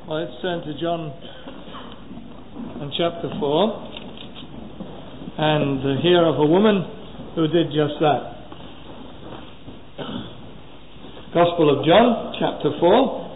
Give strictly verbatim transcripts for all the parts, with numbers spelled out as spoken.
Well, let's turn to John and chapter four and uh, hear of a woman who did just that. Gospel of John, chapter four,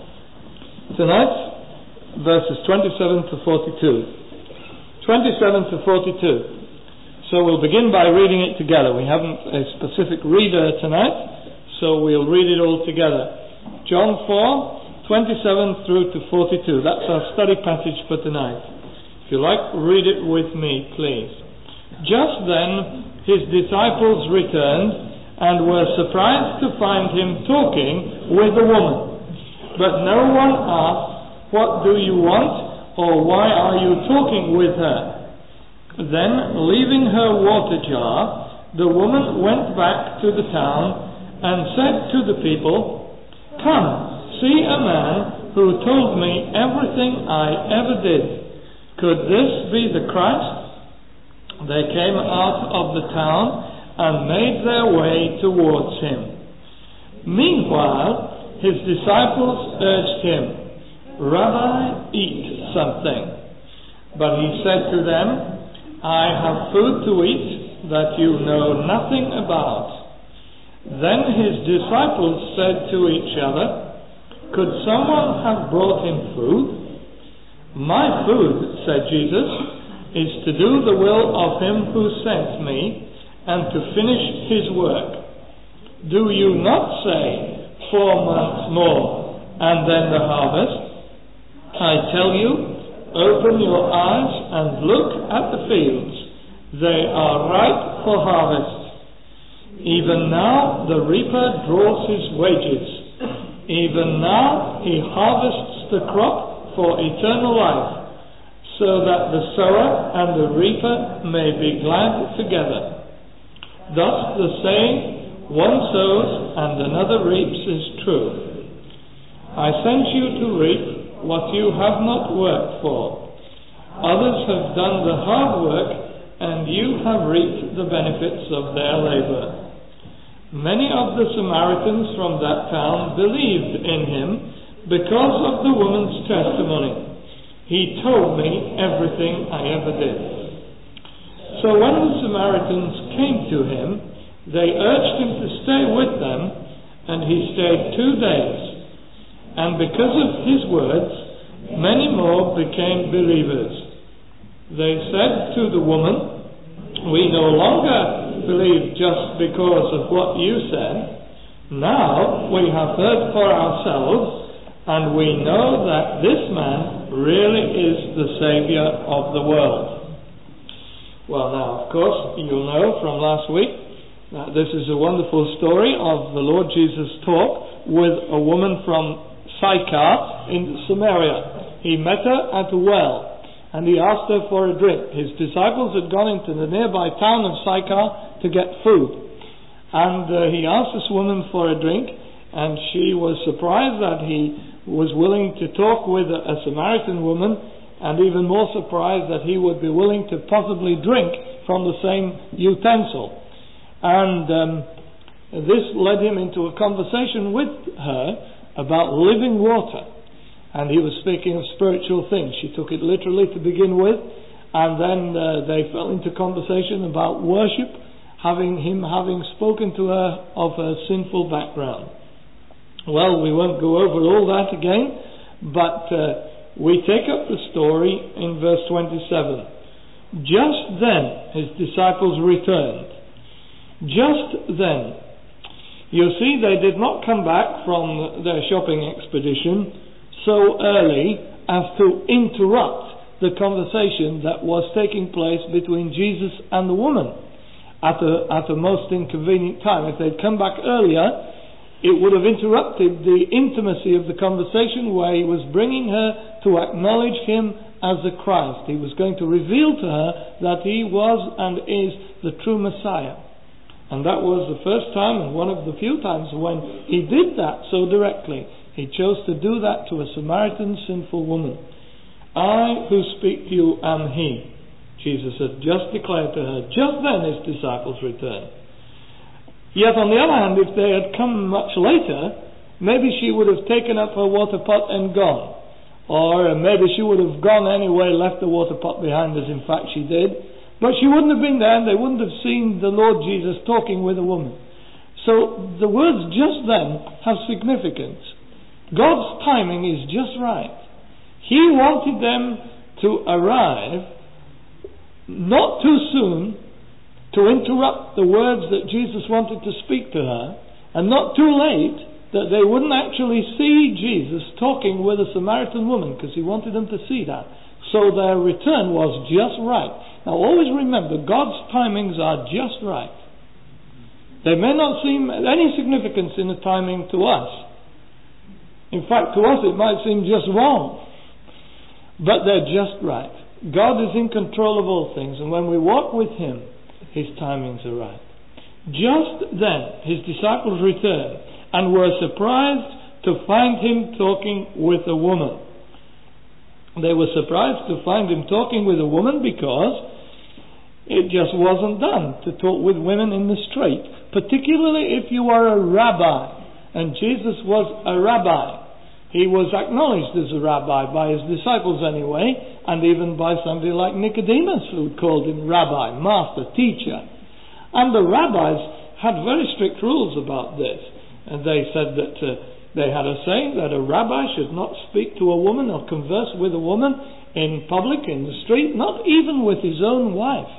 tonight, verses twenty-seven to forty-two. twenty-seven to forty-two. So we'll begin by reading it together. We haven't a specific reader tonight, so we'll read it all together. John four, twenty-seven through to forty-two. That's our study passage for tonight. If you like, read it with me, please. Just then his disciples returned and were surprised to find him talking with a woman. But no one asked, "What do you want?" or "Why are you talking with her?" Then, leaving her water jar, the woman went back to the town and said to the people, "Come, see a man who told me everything I ever did. Could this be the Christ?" They came out of the town and made their way towards him. Meanwhile, his disciples urged him, "Rabbi, eat something." But he said to them, "I have food to eat that you know nothing about." Then his disciples said to each other, "Could someone have brought him food?" "My food," said Jesus, "is to do the will of him who sent me and to finish his work. Do you not say, four months more and then the harvest? I tell you, open your eyes and look at the fields. They are ripe for harvest. Even now the reaper draws his wages. Even now he harvests the crop for eternal life, so that the sower and the reaper may be glad together. Thus the saying, one sows and another reaps, is true. I sent you to reap what you have not worked for. Others have done the hard work, and you have reaped the benefits of their labor." Many of the Samaritans from that town believed in him because of the woman's testimony. "He told me everything I ever did." So when the Samaritans came to him, they urged him to stay with them, and he stayed two days. And because of his words, many more became believers. They said to the woman, "We no longer believe just because of what you said. Now we have heard for ourselves, and we know that this man really is the Saviour of the world." Well, now, of course, you'll know from last week that this is a wonderful story of the Lord Jesus' talk with a woman from Sychar in Samaria. He met her at a well, and he asked her for a drink. His disciples had gone into the nearby town of Sychar to get food, and uh, he asked this woman for a drink, and she was surprised that he was willing to talk with a, a Samaritan woman, and even more surprised that he would be willing to possibly drink from the same utensil. And um, this led him into a conversation with her about living water. And he was speaking of spiritual things. She took it literally to begin with, and then uh, they fell into conversation about worship, having him having spoken to her of her sinful background. Well, we won't go over all that again, but uh, we take up the story in verse twenty-seven. Just then his disciples returned. Just then. You see, they did not come back from their shopping expedition so early as to interrupt the conversation that was taking place between Jesus and the woman at a, at a most inconvenient time. If they'd come back earlier, it would have interrupted the intimacy of the conversation where he was bringing her to acknowledge him as the Christ. He was going to reveal to her that he was and is the true Messiah. And that was the first time and one of the few times when he did that so directly. He chose to do that to a Samaritan sinful woman. "I who speak to you am he," Jesus had just declared to her. Just then his disciples returned. Yet on the other hand, if they had come much later, maybe she would have taken up her water pot and gone. Or maybe she would have gone anyway, left the water pot behind, as in fact she did. But she wouldn't have been there, and they wouldn't have seen the Lord Jesus talking with a woman. So the words just then have significance. God's timing is just right. He wanted them to arrive not too soon to interrupt the words that Jesus wanted to speak to her, and not too late that they wouldn't actually see Jesus talking with a Samaritan woman, because he wanted them to see that. So their return was just right. Now always remember, God's timings are just right. They may not seem any significance in the timing to us. In fact, to us it might seem just wrong. But they're just right. God is in control of all things, and when we walk with Him, His timings are right. Just then, His disciples returned and were surprised to find Him talking with a woman. They were surprised to find Him talking with a woman because it just wasn't done to talk with women in the street, particularly if you are a rabbi. And Jesus was a rabbi. He was acknowledged as a rabbi by His disciples anyway, and even by somebody like Nicodemus, who called Him rabbi, master, teacher. And the rabbis had very strict rules about this. And they said that uh, they had a saying that a rabbi should not speak to a woman or converse with a woman in public, in the street, not even with his own wife.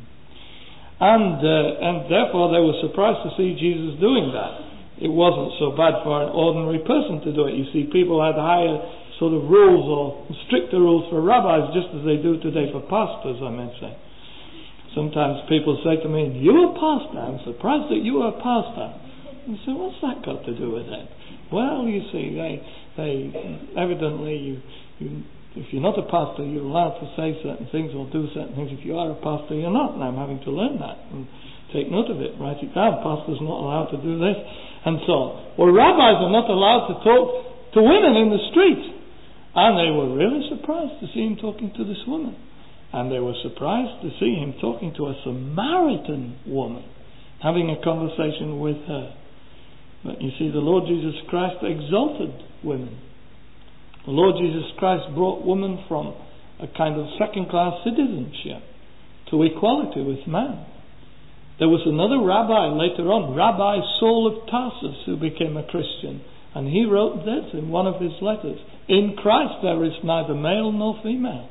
And, uh, and therefore they were surprised to see Jesus doing that. It wasn't so bad for an ordinary person to do it. You see, people had higher sort of rules or stricter rules for rabbis, just as they do today for pastors, I may say. Sometimes people say to me, "You're a pastor? I'm surprised that you are a pastor." I say, "What's that got to do with it?" Well, you see, they, they evidently, you, you, if you're not a pastor, you're allowed to say certain things or do certain things. If you are a pastor, you're not, and I'm having to learn that and take note of it, write it down. Pastor's not allowed to do this, and so on. Well, rabbis are not allowed to talk to women in the street, and they were really surprised to see Him talking to this woman, and they were surprised to see Him talking to a Samaritan woman, having a conversation with her. But you see, the Lord Jesus Christ exalted women. The Lord Jesus Christ brought women from a kind of second-class citizenship to equality with man. There was another rabbi later on, Rabbi Saul of Tarsus, who became a Christian, and he wrote this in one of his letters: "In Christ there is neither male nor female,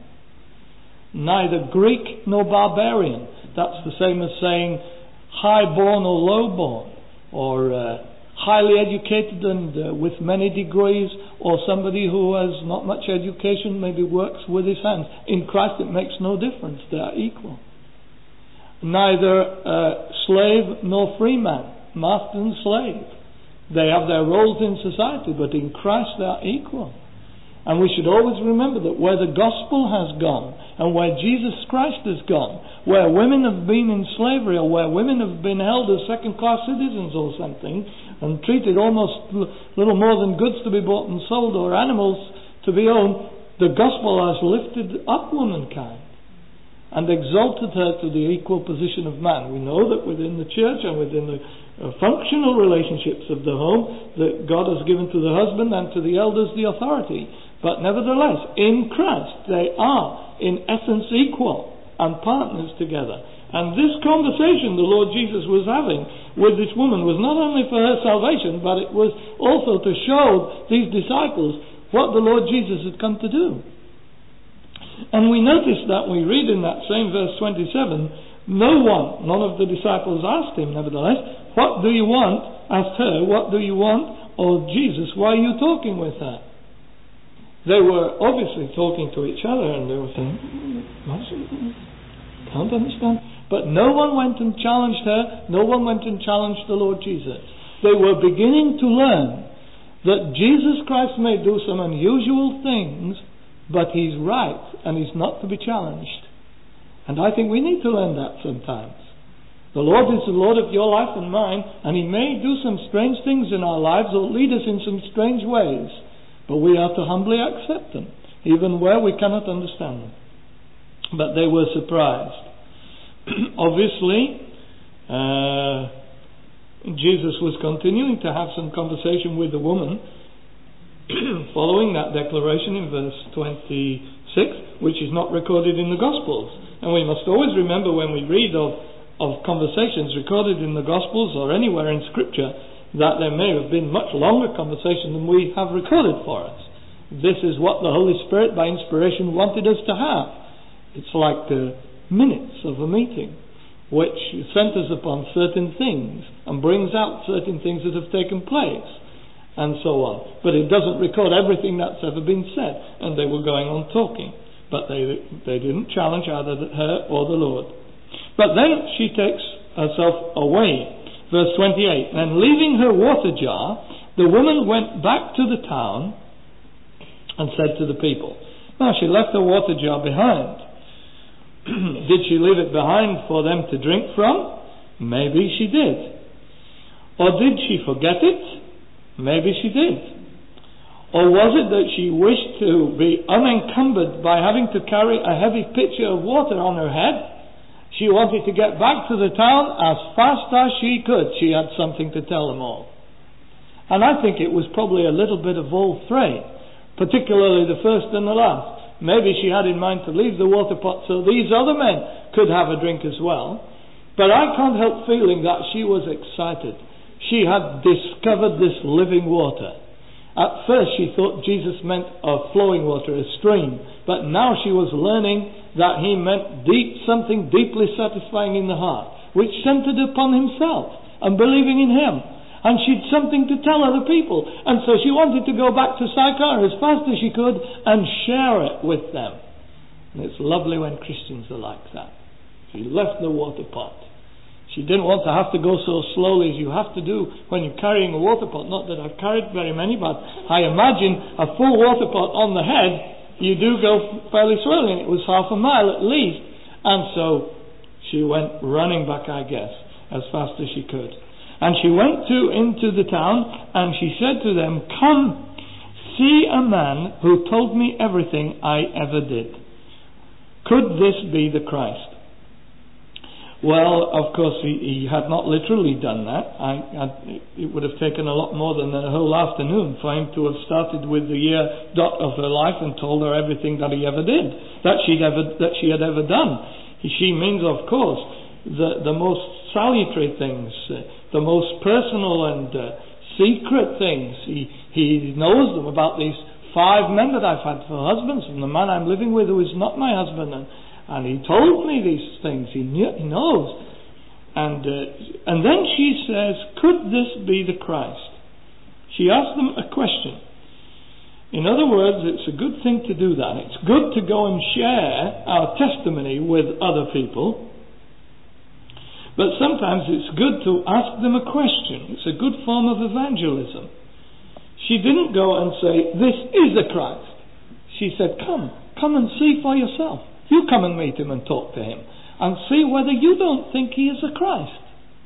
neither Greek nor barbarian." That's the same as saying high-born or low-born, or uh, highly educated and uh, with many degrees, or somebody who has not much education, maybe works with his hands. In Christ it makes no difference. They are equal. Neither uh, slave nor free man, master and slave. They have their roles in society, but in Christ they are equal. And we should always remember that where the gospel has gone, and where Jesus Christ has gone, where women have been in slavery, or where women have been held as second-class citizens or something, and treated almost little more than goods to be bought and sold, or animals to be owned, the gospel has lifted up womankind and exalted her to the equal position of man. We know that within the church and within the uh, functional relationships of the home, that God has given to the husband and to the elders the authority. But nevertheless, in Christ, they are in essence equal and partners together. And this conversation the Lord Jesus was having with this woman was not only for her salvation, but it was also to show these disciples what the Lord Jesus had come to do. And we notice that we read in that same verse twenty-seven, no one, none of the disciples asked Him, nevertheless, "What do you want?" asked her, "What do you want?" or "Jesus, why are you talking with her?" They were obviously talking to each other, and they were saying, "Can't understand." But no one went and challenged her, no one went and challenged the Lord Jesus. They were beginning to learn that Jesus Christ may do some unusual things, but He's right, and He's not to be challenged. And I think we need to learn that sometimes. The Lord is the Lord of your life and mine, and He may do some strange things in our lives, or lead us in some strange ways, but we are to humbly accept them, even where we cannot understand them. But they were surprised. Obviously, uh, Jesus was continuing to have some conversation with the woman, following that declaration in verse twenty-six, which is not recorded in the Gospels. And we must always remember when we read of, of conversations recorded in the Gospels or anywhere in Scripture that there may have been much longer conversation than we have recorded for us. This is what the Holy Spirit by inspiration wanted us to have. It's like the minutes of a meeting, which centers upon certain things and brings out certain things that have taken place, and so on. But it doesn't record everything that's ever been said. And they were going on talking, but they they didn't challenge either her or the Lord. But then she takes herself away. Verse twenty-eight, and leaving her water jar, the woman went back to the town and said to the people. Now she left her water jar behind. Did she leave it behind for them to drink from? Maybe she did. Or did she forget it? Maybe she did. Or was it that she wished to be unencumbered by having to carry a heavy pitcher of water on her head? She wanted to get back to the town as fast as she could. She had something to tell them all. And I think it was probably a little bit of all three, particularly the first and the last. Maybe she had in mind to leave the water pot so these other men could have a drink as well. But I can't help feeling that she was excited. She had discovered this living water. At first she thought Jesus meant a flowing water, a stream. But now she was learning that he meant deep, something deeply satisfying in the heart, which centered upon himself and believing in him. And she'd something to tell other people. And so she wanted to go back to Sychar as fast as she could and share it with them. And it's lovely when Christians are like that. She left the water pot. She didn't want to have to go so slowly as you have to do when you're carrying a water pot. Not that I've carried very many, but I imagine a full water pot on the head, you do go fairly slowly. And it was half a mile at least. And so she went running back, I guess, as fast as she could. And she went to into the town, and she said to them, "Come, see a man who told me everything I ever did. Could this be the Christ?" Well, of course, he, he had not literally done that. I, I, it would have taken a lot more than a whole afternoon for him to have started with the year dot of her life and told her everything that he ever did, that she'd ever that she had ever done. She means, of course, the the most salutary things, uh, the most personal and uh, secret things. He he knows them about these five men that I've had for husbands, and the man I'm living with who is not my husband, and, and he told me these things. He knew, he knows, and uh, and then she says, "Could this be the Christ?" She asked them a question. In other words, it's a good thing to do that. It's good to go and share our testimony with other people. But sometimes it's good to ask them a question. It's a good form of evangelism. She didn't go and say, "This is the Christ." She said, "Come, come and see for yourself. You come and meet him and talk to him and see whether you don't think he is the Christ."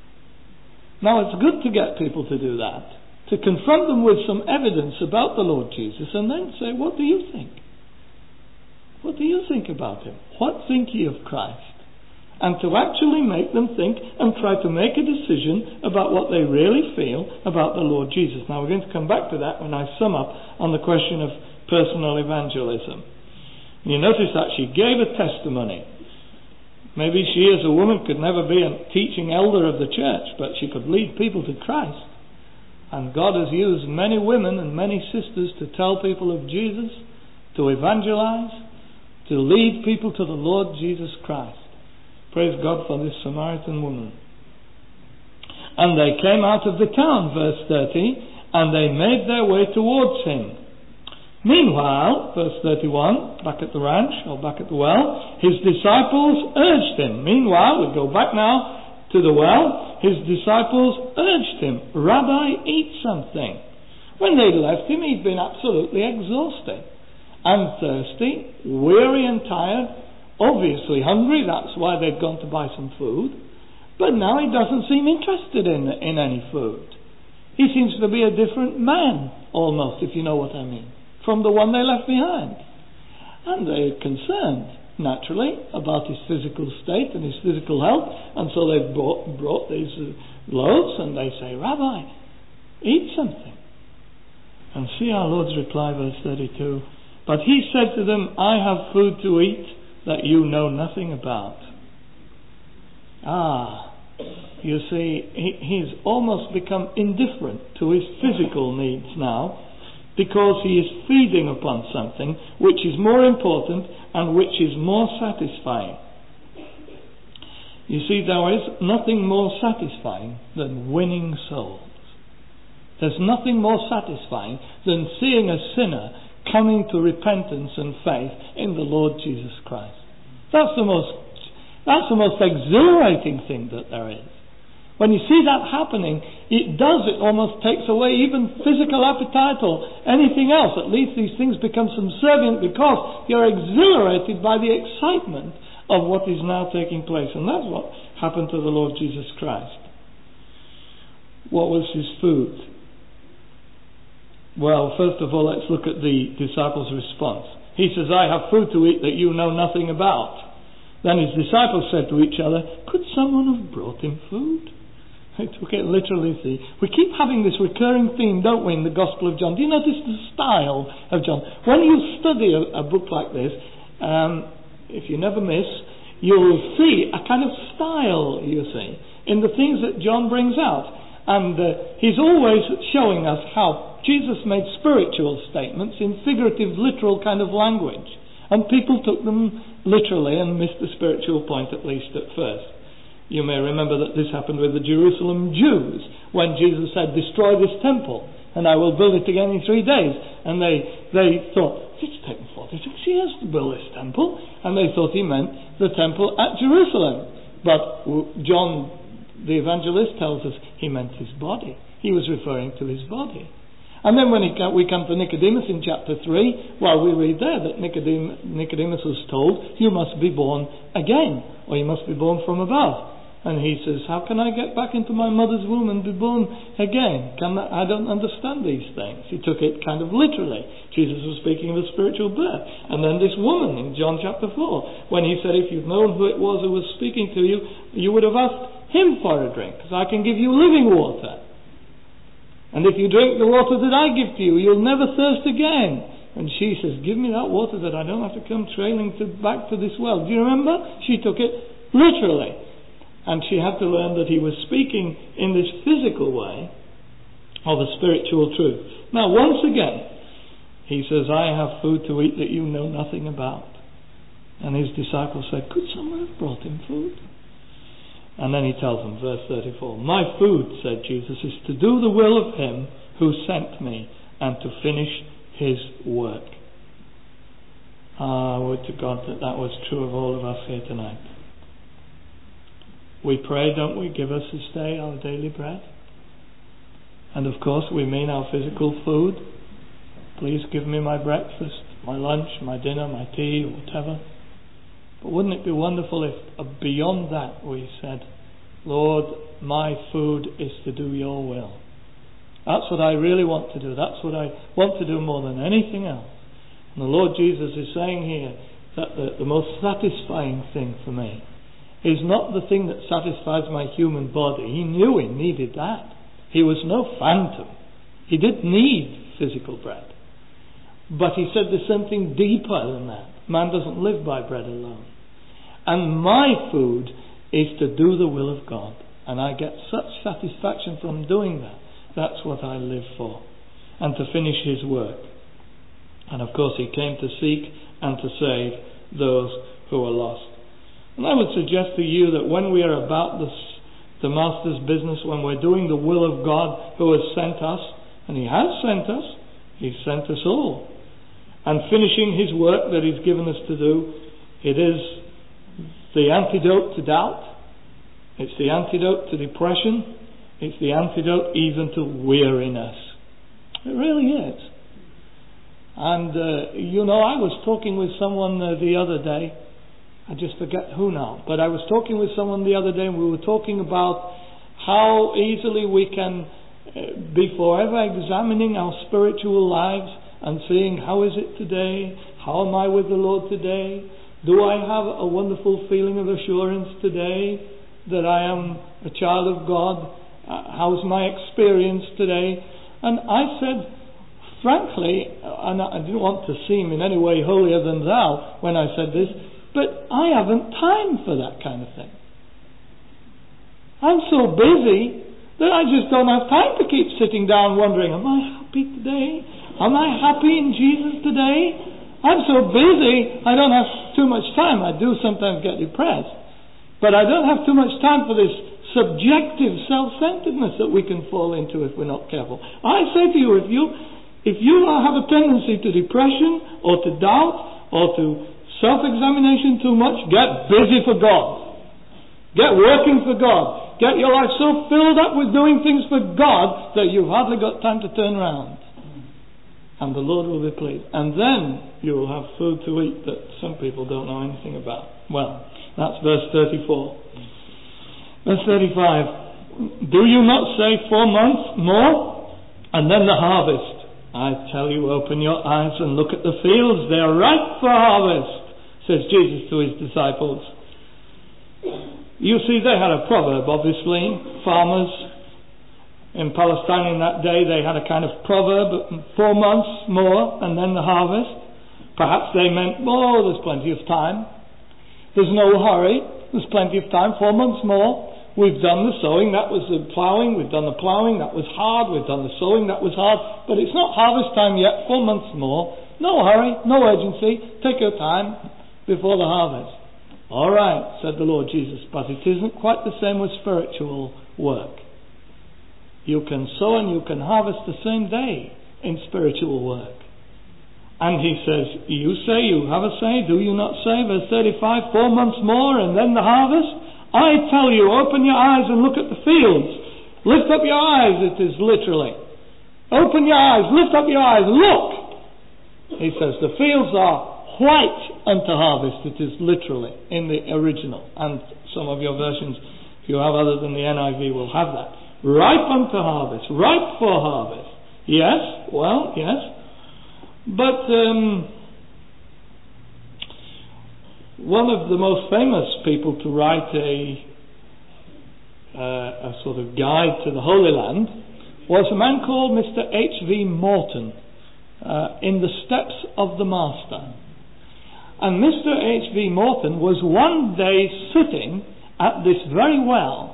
Now it's good to get people to do that, to confront them with some evidence about the Lord Jesus and then say, "What do you think? What do you think about him? What think ye of Christ?" And to actually make them think and try to make a decision about what they really feel about the Lord Jesus. Now we're going to come back to that when I sum up on the question of personal evangelism. You notice that she gave a testimony. Maybe she as a woman could never be a teaching elder of the church, but she could lead people to Christ. And God has used many women and many sisters to tell people of Jesus, to evangelize, to lead people to the Lord Jesus Christ. Praise God for this Samaritan woman. And they came out of the town, verse thirty, and they made their way towards him. Meanwhile, verse thirty-one, back at the ranch, or back at the well, his disciples urged him. Meanwhile, we go back now to the well, his disciples urged him, "Rabbi, eat something." When they left him, he'd been absolutely exhausted and thirsty, weary and tired, obviously hungry. That's why they'd gone to buy some food. But now he doesn't seem interested in, in any food. He seems to be a different man, almost, if you know what I mean, from the one they left behind. And they're concerned, naturally, about his physical state and his physical health. And so they've brought, brought these uh, loaves and they say, "Rabbi, eat something." And see our Lord's reply, verse thirty-two. But he said to them, I have food to eat that you know nothing about. Ah, you see, he, he's almost become indifferent to his physical needs now, because he is feeding upon something which is more important and which is more satisfying. You see, there is nothing more satisfying than winning souls. There's nothing more satisfying than seeing a sinner coming to repentance and faith in the Lord Jesus Christ. That's the most, that's the most exhilarating thing that there is. When you see that happening, it does, it almost takes away even physical appetite or anything else. At least these things become subservient because you're exhilarated by the excitement of what is now taking place. And that's what happened to the Lord Jesus Christ. What was his food? Well, first of all, let's look at the disciples' response. He says, I have food to eat that you know nothing about. Then his disciples said to each other, could someone have brought him food? I took it literally. See, we keep having this recurring theme, don't we, in the Gospel of John? Do you notice the style of John? When you study a, a book like this, um, if you never miss, you'll see a kind of style, you see, in the things that John brings out. And uh, he's always showing us how Jesus made spiritual statements in figurative, literal kind of language. And people took them literally and missed the spiritual point, at least at first. You may remember that this happened with the Jerusalem Jews when Jesus said, destroy this temple and I will build it again in three days. And they, they thought, it's taken forty-six years to build this temple. And they thought he meant the temple at Jerusalem. But John the evangelist tells us he meant his body. He was referring to his body. And then when he come, we come to Nicodemus in chapter three, well, we read there that Nicodemus, Nicodemus was told, you must be born again, or you must be born from above. And he says, how can I get back into my mother's womb and be born again? Can I, I don't understand these things. He took it kind of literally. Jesus was speaking of a spiritual birth. And then this woman in John chapter four, when he said, if you'd known who it was who was speaking to you, you would have asked him for a drink, because I can give you living water. And if you drink the water that I give to you, you'll never thirst again. And she says, give me that water that I don't have to come trailing to, back to this well. Do you remember? She took it literally. And she had to learn that he was speaking in this physical way of a spiritual truth. Now, once again, he says, I have food to eat that you know nothing about. And his disciples said, could someone have brought him food? And then he tells them, verse thirty-four, my food, said Jesus, is to do the will of him who sent me and to finish his work. Ah, would to God that that was true of all of us here tonight. We pray, don't we, give us this day our daily bread. And of course we mean our physical food. Please give me my breakfast, my lunch, my dinner, my tea, whatever. But wouldn't it be wonderful if uh, beyond that we said, Lord, my food is to do your will. That's what I really want to do. That's what I want to do more than anything else. And the Lord Jesus is saying here that the, the most satisfying thing for me is not the thing that satisfies my human body. He knew he needed that. He was no phantom. He didn't need physical bread. But he said there's something deeper than that. Man doesn't live by bread alone. And my food is to do the will of God. And I get such satisfaction from doing that. That's what I live for. And to finish his work. And of course he came to seek and to save those who are lost. And I would suggest to you that when we are about this, the Master's business, when we're doing the will of God who has sent us, and he has sent us, he's sent us all, and finishing his work that he's given us to do, it is the antidote to doubt, it's the antidote to depression, it's the antidote even to weariness. It really is. And, uh, you know, I was talking with someone uh, the other day, I just forget who now, but I was talking with someone the other day and we were talking about how easily we can uh, be forever examining our spiritual lives and seeing how is it today, how am I with the Lord today, do I have a wonderful feeling of assurance today that I am a child of God, uh, how's my experience today? And I said, frankly, and I didn't want to seem in any way holier than thou when I said this, but I haven't time for that kind of thing. I'm so busy that I just don't have time to keep sitting down wondering, am I happy today? Am I happy in Jesus today? I'm so busy, I don't have too much time. I do sometimes get depressed. But I don't have too much time for this subjective self-centeredness that we can fall into if we're not careful. I say to you, if you if you have a tendency to depression or to doubt or to self-examination too much, get busy for God. Get working for God. Get your life so filled up with doing things for God that you've hardly got time to turn around. And the Lord will be pleased. And then you will have food to eat that some people don't know anything about. Well, that's verse thirty-four. Verse thirty-five. Do you not say four months more? And then the harvest. I tell you, open your eyes and look at the fields. They are ripe for harvest, says Jesus to his disciples. You see, they had a proverb, obviously. Farmers in Palestine in that day, they had a kind of proverb, four months more and then the harvest. Perhaps they meant, oh, there's plenty of time. There's no hurry. There's plenty of time. Four months more. We've done the sowing. That was the ploughing. We've done the ploughing. That was hard. We've done the sowing. That was hard. But it's not harvest time yet. Four months more. No hurry. No urgency. Take your time before the harvest. All right, said the Lord Jesus, but it isn't quite the same with spiritual work. You can sow and you can harvest the same day in spiritual work. And he says, you say, you have a say, do you not say? Verse thirty-five, four months more and then the harvest? I tell you, open your eyes and look at the fields. Lift up your eyes, it is literally. Open your eyes, lift up your eyes, look. He says, the fields are white unto harvest, it is literally in the original. And some of your versions, if you have other than the N I V, will have that. Ripe unto harvest, ripe for harvest. Yes, well, yes. But um, one of the most famous people to write a, uh, a sort of guide to the Holy Land was a man called Mister H V Morton, uh, in the Steps of the Master. And Mister H V Morton was one day sitting at this very well,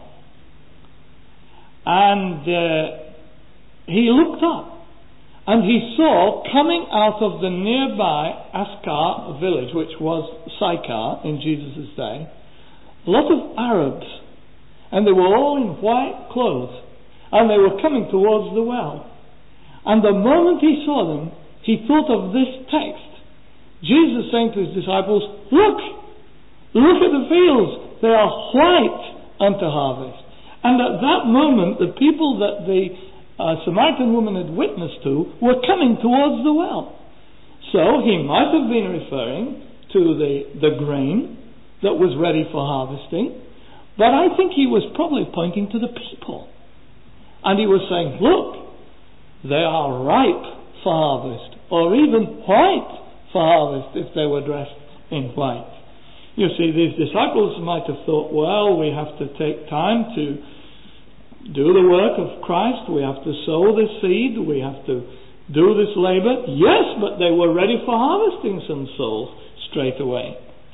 and uh, he looked up. And he saw, coming out of the nearby Askar village, which was Sychar in Jesus' day, a lot of Arabs. And they were all in white clothes. And they were coming towards the well. And the moment he saw them, he thought of this text. Jesus saying to his disciples, look! Look at the fields! They are white unto harvest. And at that moment, the people that the a Samaritan woman had witnessed to were coming towards the well. So he might have been referring to the, the grain that was ready for harvesting, but I think he was probably pointing to the people. And he was saying, look, they are ripe for harvest, or even white for harvest if they were dressed in white. You see, these disciples might have thought, well, we have to take time to do the work of Christ, we have to sow the seed, we have to do this labor. Yes, but they were ready for harvesting some souls straight away.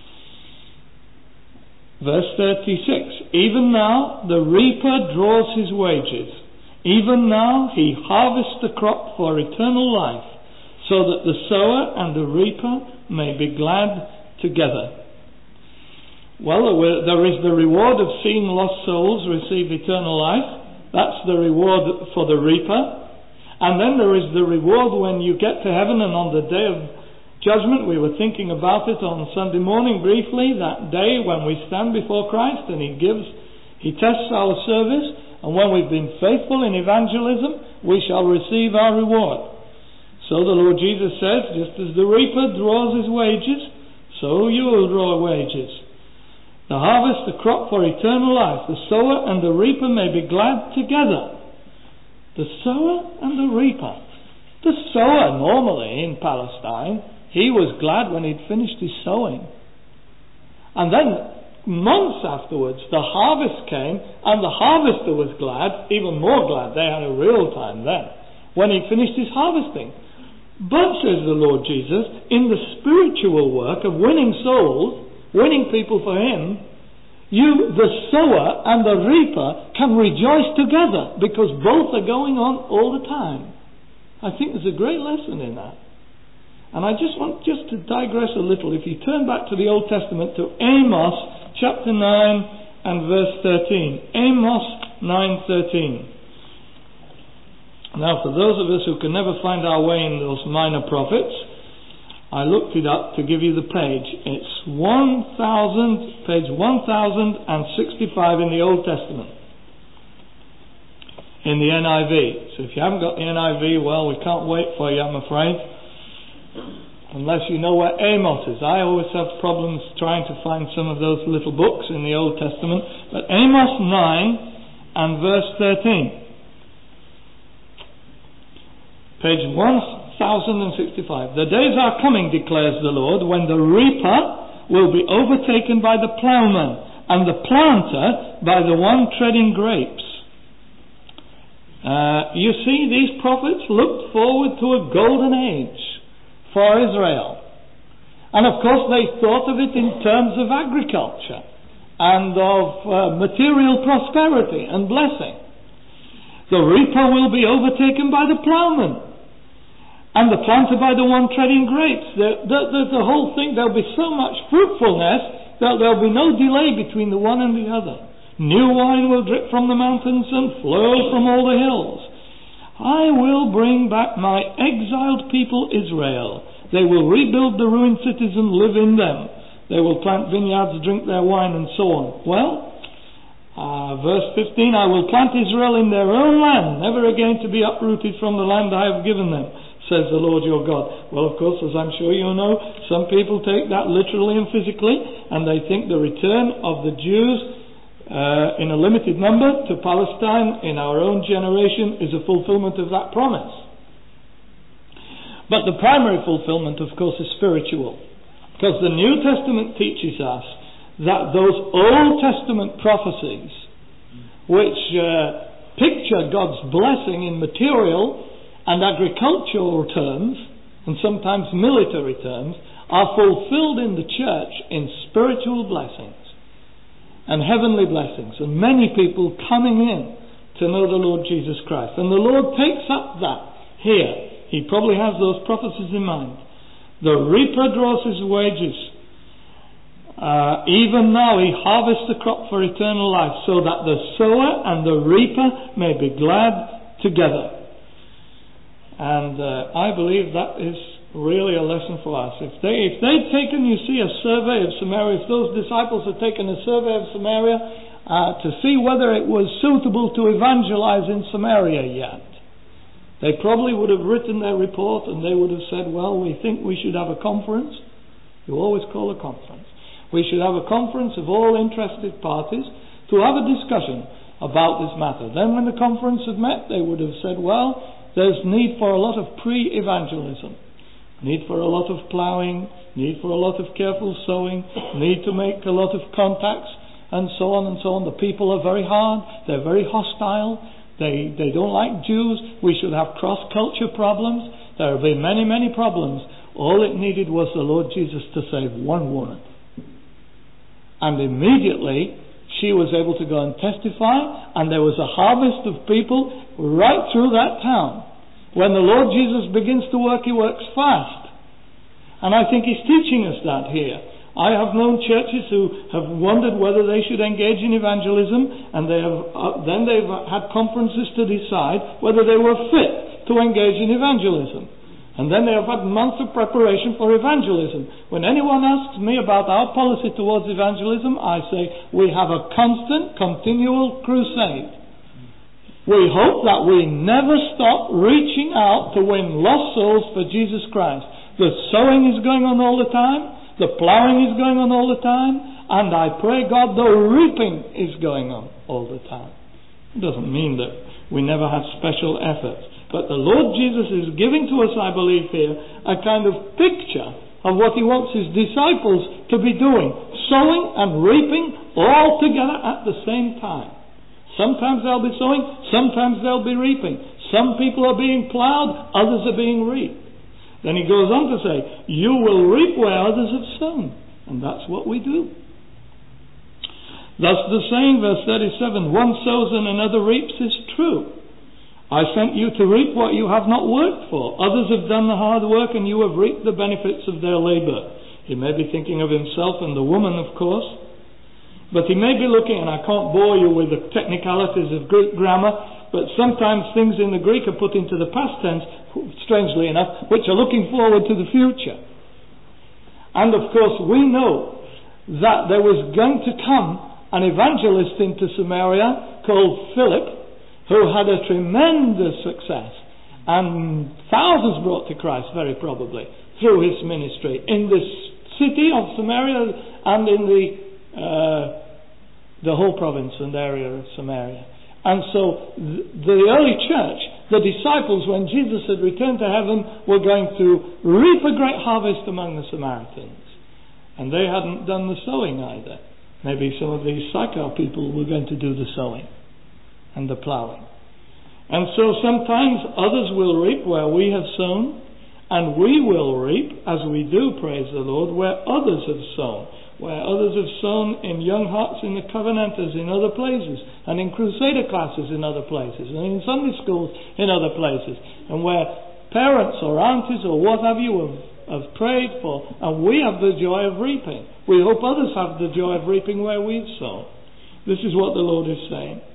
Verse thirty-six, even now the reaper draws his wages. Even now he harvests the crop for eternal life, so that the sower and the reaper may be glad together. Well, there is the reward of seeing lost souls receive eternal life. That's the reward for the reaper. And then there is the reward when you get to heaven and on the day of judgment. We were thinking about it on Sunday morning briefly, that day when we stand before Christ and He gives, He tests our service, and when we've been faithful in evangelism, we shall receive our reward. So the Lord Jesus says, just as the reaper draws his wages, so you will draw wages. The harvest, the crop for eternal life. The sower and the reaper may be glad together. The sower and the reaper. The sower, normally in Palestine, he was glad when he'd finished his sowing. And then, months afterwards, the harvest came, and the harvester was glad, even more glad. They had a real time then, when he finished his harvesting. But, says the Lord Jesus, in the spiritual work of winning souls, winning people for Him, you, the sower and the reaper, can rejoice together because both are going on all the time. I think there's a great lesson in that. And I just want just to digress a little. If you turn back to the Old Testament, to Amos chapter nine and verse thirteen. Amos nine thirteen. Now, for those of us who can never find our way in those minor prophets, I looked it up to give you the page. It's one thousand, page one thousand sixty-five in the Old Testament, in the N I V. So if you haven't got the N I V, well, we can't wait for you, I'm afraid, unless you know where Amos is. I always have problems trying to find some of those little books in the Old Testament. But Amos nine and verse thirteen. Page one thousand sixty-five. The days are coming, declares the Lord, when the reaper will be overtaken by the plowman, and the planter by the one treading grapes. Uh, you see, these prophets looked forward to a golden age for Israel. And of course they thought of it in terms of agriculture and of uh, material prosperity and blessing. The reaper will be overtaken by the plowman, and the planter by the one treading grapes. The, the, the, the whole thing, there'll be so much fruitfulness that there'll be no delay between the one and the other. New wine will drip from the mountains and flow from all the hills. I will bring back my exiled people Israel. They will rebuild the ruined cities and live in them. They will plant vineyards, drink their wine, and so on. Well, uh, verse fifteen, I will plant Israel in their own land, never again to be uprooted from the land I have given them, says the Lord your God. Well, of course, as I'm sure you know, some people take that literally and physically, and they think the return of the Jews uh, in a limited number to Palestine in our own generation is a fulfillment of that promise. But the primary fulfillment, of course, is spiritual, because the New Testament teaches us that those Old Testament prophecies, which uh, picture God's blessing in material and agricultural terms, and sometimes military terms, are fulfilled in the church in spiritual blessings and heavenly blessings, and many people coming in to know the Lord Jesus Christ. And the Lord takes up that here. He probably has those prophecies in mind. The reaper draws his wages. Uh, even now he harvests the crop for eternal life, so that the sower and the reaper may be glad together. And uh, I believe that is really a lesson for us. If they if they'd taken, you see, a survey of Samaria, if those disciples had taken a survey of Samaria uh, to see whether it was suitable to evangelize in Samaria yet, they probably would have written their report and they would have said, well, we think we should have a conference. You always call a conference. We should have a conference of all interested parties to have a discussion about this matter. Then when the conference had met, they would have said, well, there's need for a lot of pre-evangelism, need for a lot of ploughing, need for a lot of careful sowing, need to make a lot of contacts, and so on and so on. The people are very hard, they're very hostile, they, they don't like Jews, we should have cross-culture problems, there have been many, many problems. All it needed was the Lord Jesus to save one woman. And immediately she was able to go and testify, and there was a harvest of people right through that town. When the Lord Jesus begins to work, He works fast. And I think He's teaching us that here. I have known churches who have wondered whether they should engage in evangelism, and they have uh, then they've had conferences to decide whether they were fit to engage in evangelism. And then they have had months of preparation for evangelism. When anyone asks me about our policy towards evangelism, I say we have a constant, continual crusade. We hope that we never stop reaching out to win lost souls for Jesus Christ. The sowing is going on all the time, the ploughing is going on all the time, and I pray God the reaping is going on all the time. It doesn't mean that we never have special efforts. But the Lord Jesus is giving to us, I believe here, a kind of picture of what He wants His disciples to be doing. Sowing and reaping all together at the same time. Sometimes they'll be sowing, sometimes they'll be reaping. Some people are being ploughed, others are being reaped. Then he goes on to say, you will reap where others have sown. And that's what we do. Thus the saying, verse thirty-seven, one sows and another reaps is true. I sent you to reap what you have not worked for. Others have done the hard work and you have reaped the benefits of their labor. He may be thinking of himself and the woman, of course. But he may be looking, and I can't bore you with the technicalities of Greek grammar, but sometimes things in the Greek are put into the past tense, strangely enough, which are looking forward to the future. And of course we know that there was going to come an evangelist into Samaria called Philip, who had a tremendous success, and thousands brought to Christ, very probably, through his ministry in this city of Samaria and in the uh, the whole province and area of Samaria. And so th- the early church, the disciples, when Jesus had returned to heaven, were going to reap a great harvest among the Samaritans. And they hadn't done the sowing either. Maybe some of these Sychar people were going to do the sowing and the ploughing. And so sometimes others will reap where we have sown, and we will reap, as we do, praise the Lord, where others have sown. Where others have sown in Young Hearts, in the Covenanters, in other places, and in Crusader classes in other places, and in Sunday schools in other places, and where parents or aunties or what have you have, have prayed for, and we have the joy of reaping. We hope others have the joy of reaping where we've sown. This is what the Lord is saying.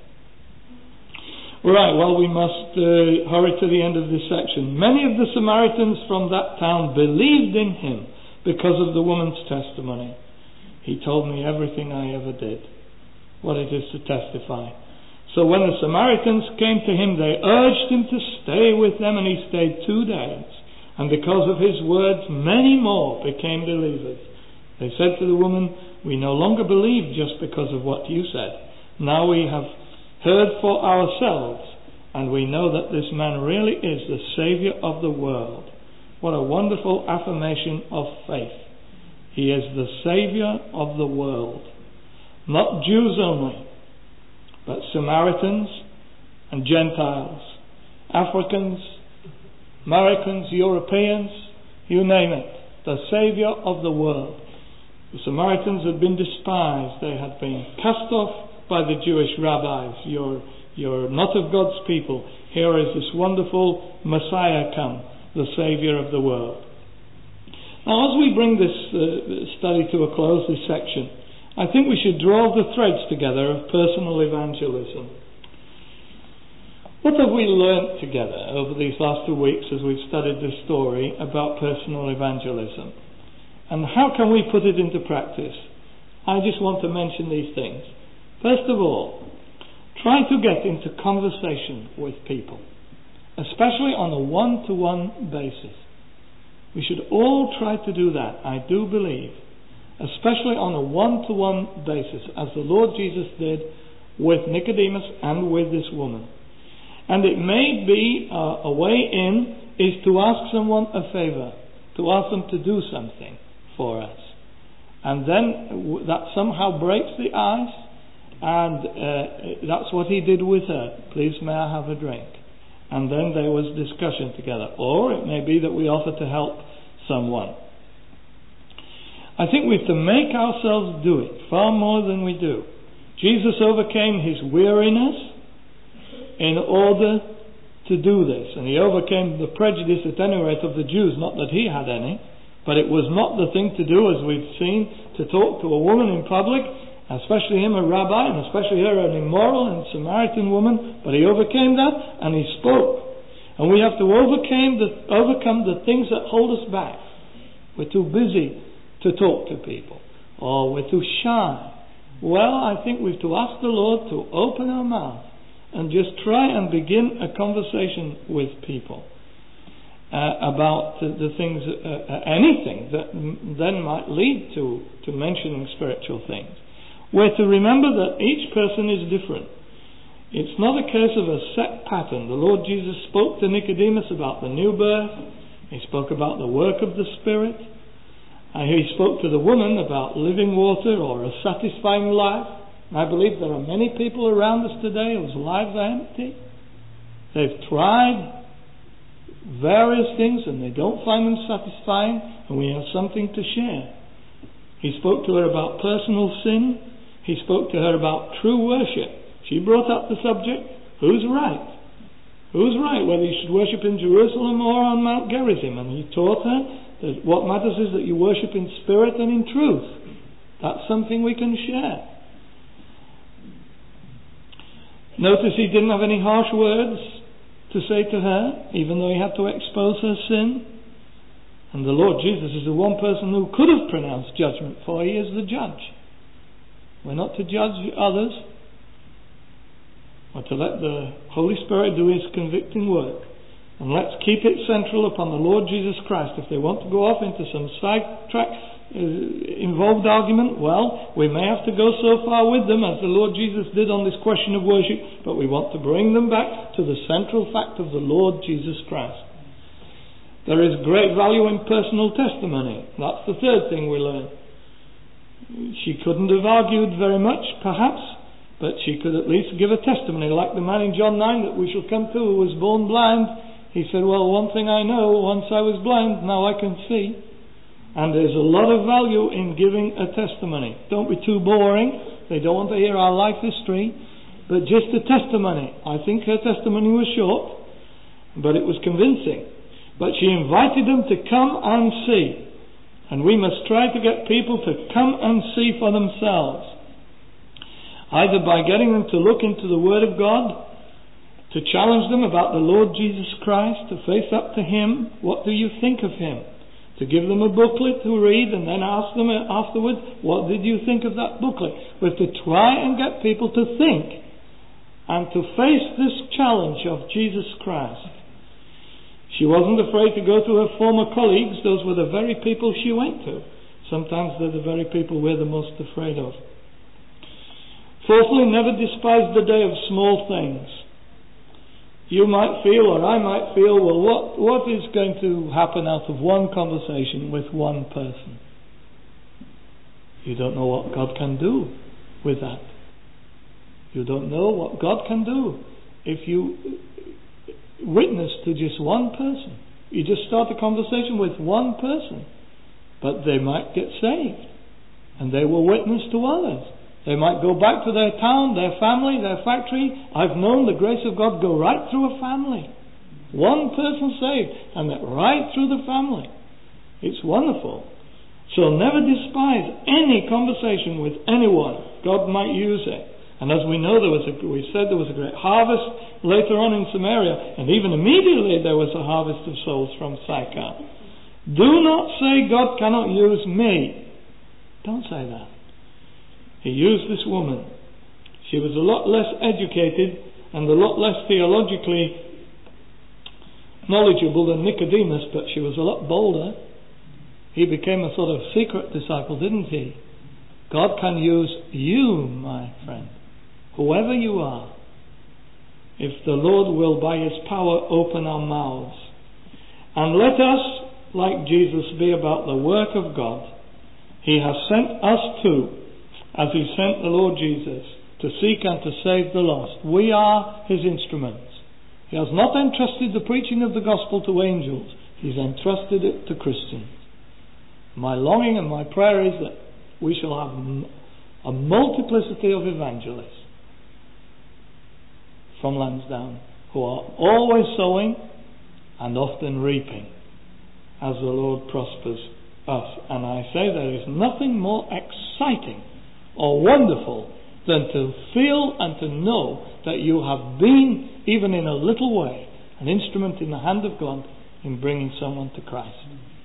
Right, well, we must uh, hurry to the end of this section. Many of the Samaritans from that town believed in him because of the woman's testimony. He told me everything I ever did, what it is to testify. So when the Samaritans came to him, they urged him to stay with them, and he stayed two days. And because of his words, many more became believers. They said to the woman, we no longer believe just because of what you said. Now we have heard for ourselves, and we know that this man really is the Saviour of the world. What a wonderful affirmation of faith. He is the Saviour of the world. Not Jews only, but Samaritans and Gentiles, Africans, Americans, Europeans, you name it. The Saviour of the world. The Samaritans had been despised. They had been cast off by the Jewish rabbis. You're, you're not of God's people. Here is this wonderful Messiah come, the Saviour of the world. Now, as we bring this uh, study to a close, this section, I think we should draw the threads together of personal evangelism. What have we learnt together over these last two weeks as we've studied this story about personal evangelism? And how can we put it into practice? I just want to mention these things. First of all, try to get into conversation with people, especially on a one-to-one basis. We should all try to do that, I do believe, especially on a one-to-one basis, as the Lord Jesus did with Nicodemus and with this woman. And it may be uh, a way in is to ask someone a favor, to ask them to do something for us. And then that somehow breaks the ice, and uh, that's what he did with her. Please, may I have a drink? And then there was discussion together. Or it may be that we offer to help someone. I think we have to make ourselves do it far more than we do. Jesus overcame his weariness in order to do this. And he overcame the prejudice, at any rate, of the Jews. Not that he had any, but it was not the thing to do, as we've seen, to talk to a woman in public, especially him, a rabbi, and especially her, an immoral and Samaritan woman. But he overcame that, and he spoke. And we have to overcome the, overcome the things that hold us back. We're too busy to talk to people, or we're too shy. Well, I think we have to ask the Lord to open our mouth and just try and begin a conversation with people uh, about the, the things, uh, anything that m- then might lead to, to mentioning spiritual things. We're to remember that each person is different. It's not a case of a set pattern. The Lord Jesus spoke to Nicodemus about the new birth. He spoke about the work of the Spirit. And he spoke to the woman about living water or a satisfying life. And I believe there are many people around us today whose lives are empty. They've tried various things and they don't find them satisfying, and we have something to share. He spoke to her about personal sin. He spoke to her about true worship. She brought up the subject, who's right? Who's right, whether you should worship in Jerusalem or on Mount Gerizim? And he taught her that what matters is that you worship in spirit and in truth. That's something we can share. Notice he didn't have any harsh words to say to her, even though he had to expose her sin. And the Lord Jesus is the one person who could have pronounced judgment, for he is the judge. We're not to judge others. We're to let the Holy Spirit do his convicting work. And let's keep it central upon the Lord Jesus Christ. If they want to go off into some sidetrack uh, involved argument, well, we may have to go so far with them as the Lord Jesus did on this question of worship, but we want to bring them back to the central fact of the Lord Jesus Christ. There is great value in personal testimony. That's the third thing we learn. She couldn't have argued very much, perhaps, but she could at least give a testimony, like the man in John nine that we shall come to who was born blind. He said, well, one thing I know, once I was blind, now I can see. And there's a lot of value in giving a testimony. Don't be too boring. They don't want to hear our life history, but just a testimony. I think her testimony was short, but it was convincing. But she invited them to come and see. And we must try to get people to come and see for themselves. Either by getting them to look into the Word of God, to challenge them about the Lord Jesus Christ, to face up to him, what do you think of him? To give them a booklet to read and then ask them afterwards, what did you think of that booklet? We're to try and get people to think and to face this challenge of Jesus Christ. She wasn't afraid to go to her former colleagues. Those were the very people she went to. Sometimes they're the very people we're the most afraid of. Fourthly, never despise the day of small things. You might feel, or I might feel, well, what, what is going to happen out of one conversation with one person? You don't know what God can do with that. You don't know what God can do if you witness to just one person. You just start a conversation with one person, but they might get saved and they will witness to others. They might go back to their town, their family, their factory. I've known the grace of God go right through a family. One person saved, and that right through the family. It's wonderful. So never despise any conversation with anyone. God might use it. And as we know, there was a, we said there was a great harvest later on in Samaria, and even immediately there was a harvest of souls from Sychar. Do not say God cannot use me. Don't say that. He used this woman. She was a lot less educated and a lot less theologically knowledgeable than Nicodemus, but she was a lot bolder. He became a sort of secret disciple, didn't he? God can use you, my friend, whoever you are, if the Lord will by his power open our mouths. And let us, like Jesus, be about the work of God. He has sent us to, as he sent the Lord Jesus, to seek and to save the lost. We are his instruments. He has not entrusted the preaching of the gospel to angels. He's entrusted it to Christians. My longing and my prayer is that we shall have a multiplicity of evangelists from Lansdowne who are always sowing and often reaping as the Lord prospers us. And I say there is nothing more exciting or wonderful than to feel and to know that you have been, even in a little way, an instrument in the hand of God in bringing someone to Christ.